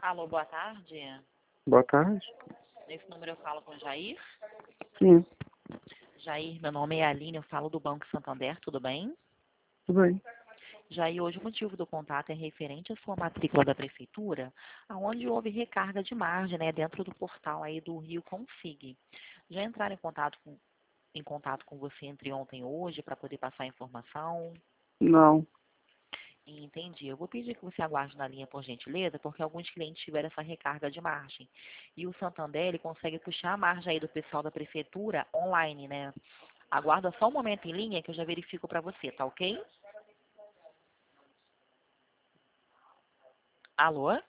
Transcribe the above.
Alô, boa tarde. Boa tarde. Nesse número eu falo com Jair. Sim, Jair, meu nome é Aline, eu falo do Banco Santander, tudo bem? tudo bem. Jair, hoje o motivo do contato é referente à sua matrícula da Prefeitura, onde houve recarga de margem, né, dentro do portal aí do Rio Config. Já entraram em contato com você entre ontem e hoje para poder passar a informação? Não, Entendi. Eu vou pedir que você aguarde na linha, por gentileza, porque alguns clientes tiveram essa recarga de margem. E o Santander, ele consegue puxar a margem aí do pessoal da prefeitura online, né? Aguarda só um momento em linha que eu já verifico para você, tá ok? Alô?